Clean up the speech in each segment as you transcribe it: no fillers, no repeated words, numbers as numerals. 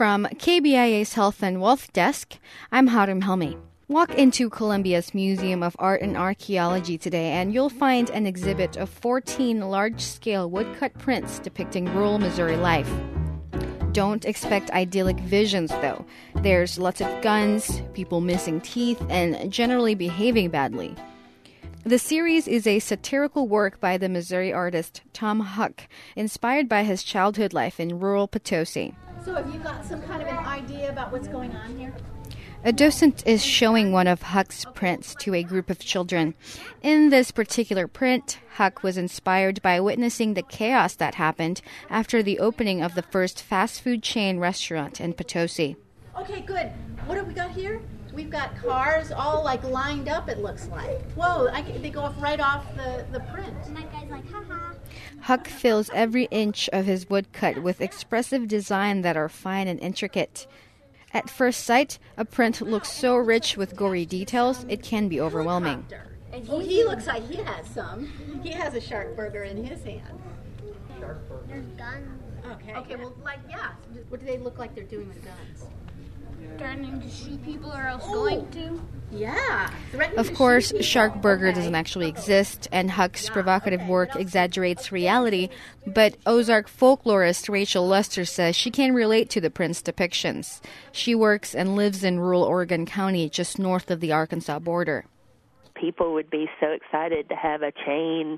From KBIA's Health and Wealth Desk, I'm Harum Helmi. Walk into Columbia's Museum of Art and Archaeology today and you'll find an exhibit of 14 large-scale woodcut prints depicting rural Missouri life. Don't expect idyllic visions, though. There's lots of guns, people missing teeth, and generally behaving badly. The series is a satirical work by the Missouri artist Tom Huck, inspired by his childhood life in rural Potosi. So have you got some kind of an idea about what's going on here? A docent is showing one of Huck's prints to a group of children. In this particular print, Huck was inspired by witnessing the chaos that happened after the opening of the first fast food chain restaurant in Potosi. Okay, good. What have we got here? We've got cars all lined up, it looks like. Whoa, they go off right off the print. And that guy's like, ha-ha. Huck fills every inch of his woodcut with expressive design that are fine and intricate. At first sight, a print looks so rich with gory details, it can be overwhelming. And he looks like he has some. He has a shark burger in his hand. Shark burger. There's guns. Okay, well, yeah. What do they look like they're doing with guns? Threatening to shoot people or else going to. Yeah. Of course, Shark Burger doesn't actually exist, and Huck's provocative work exaggerates reality, but Ozark folklorist Rachel Lester says she can relate to the print's depictions. She works and lives in rural Oregon County, just north of the Arkansas border. People would be so excited to have a chain.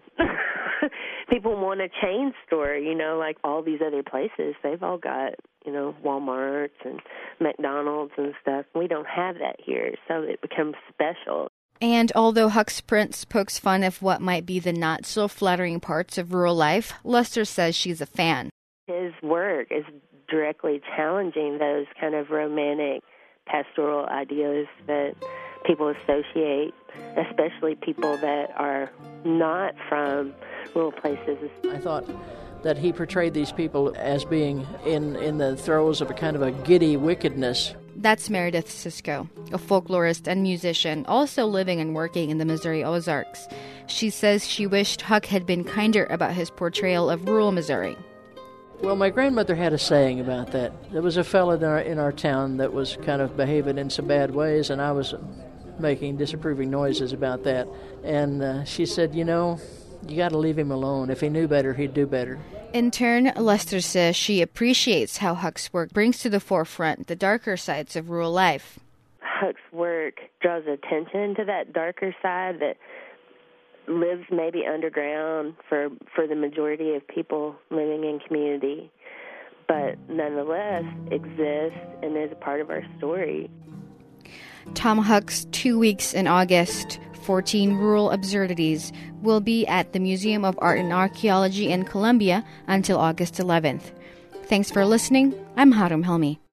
People want a chain store, like all these other places. They've all got, Walmarts and McDonald's and stuff. We don't have that here, so it becomes special. And although Huck's prints pokes fun of what might be the not-so-flattering parts of rural life, Lester says she's a fan. His work is directly challenging those kind of romantic, pastoral ideas that people associate, especially people that are not from rural places. I thought that he portrayed these people as being in the throes of a kind of a giddy wickedness. That's Meredith Sisko, a folklorist and musician, also living and working in the Missouri Ozarks. She says she wished Huck had been kinder about his portrayal of rural Missouri. Well, my grandmother had a saying about that. There was a fellow in our town that was kind of behaving in some bad ways, and I was making disapproving noises about that. And she said, you got to leave him alone. If he knew better, he'd do better. In turn, Lester says she appreciates how Huck's work brings to the forefront the darker sides of rural life. Huck's work draws attention to that darker side that lives maybe underground for the majority of people living in community, but nonetheless exists and is a part of our story. Tom Huck's 2 weeks in August, 14 Rural Absurdities, will be at the Museum of Art and Archaeology in Columbia until August 11th. Thanks for listening. I'm Harum Helmi.